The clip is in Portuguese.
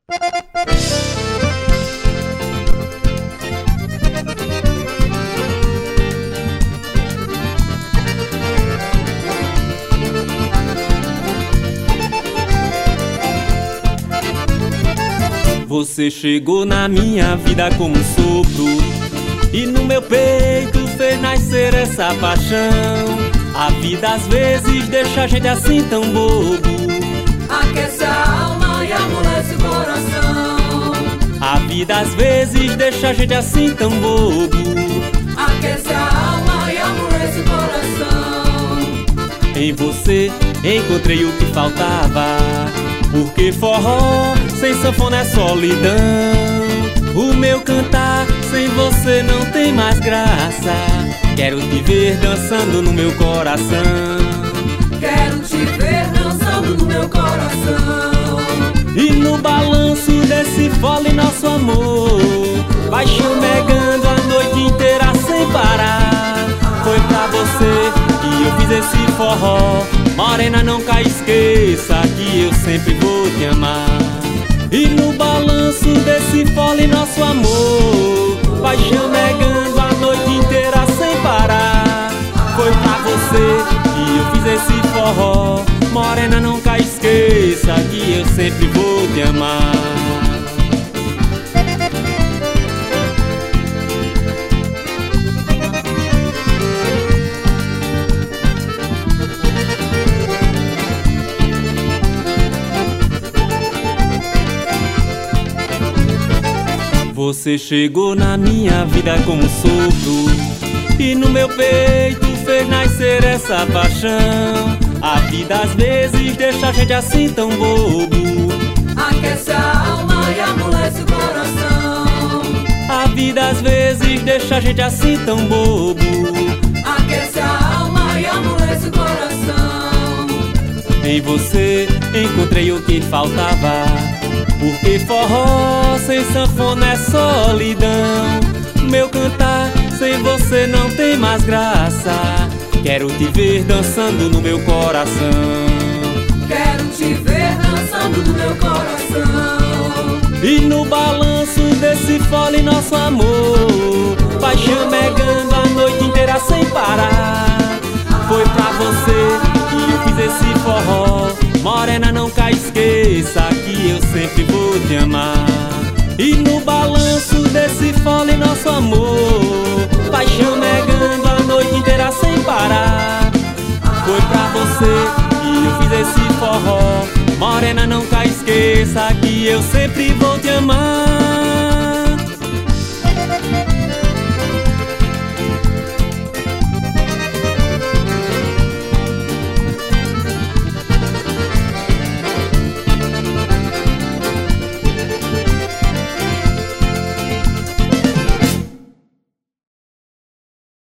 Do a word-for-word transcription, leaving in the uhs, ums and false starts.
Você chegou na minha vida como um sopro e no meu peito fez nascer essa paixão. A vida às vezes deixa a gente assim tão bobo, aquece a alma e amolece o coração. A vida às vezes deixa a gente assim tão bobo, aquece a alma e amolece o coração. Em você encontrei o que faltava, porque forró sem sanfona é solidão. O meu cantar sem você não tem mais graça. Quero te ver dançando no meu coração. Quero te ver dançando no meu coração. E no balanço desse fole nosso amor vai chamegando a noite inteira sem parar. Foi pra você que eu fiz esse forró. Morena, nunca esqueça que eu sempre vou te amar. E no balanço desse fole nosso amor vai chamegando a noite inteira sem parar. Foi pra você que eu fiz esse forró. Morena, nunca esqueça que eu sempre vou te amar. Você chegou na minha vida como um sopro e no meu peito fez nascer essa paixão. A vida às vezes deixa a gente assim tão bobo, aquece a alma e amolece o coração. A vida às vezes deixa a gente assim tão bobo, aquece a alma e amolece o coração. Em você encontrei o que faltava, porque forró sem sanfona é solidão. Meu cantar sem você não tem mais graça. Quero te ver dançando no meu coração. Quero te ver dançando no meu coração. E no balanço desse fole nosso amor vai chamegando a noite inteira sem parar. Foi pra você que eu fiz esse forró. Morena, nunca esqueça que eu sempre vou te amar. E no balanço desse fole nosso amor vai chamegando a noite inteira sem parar. Foi pra você que eu fiz esse forró. Morena, nunca esqueça que eu sempre vou te amar.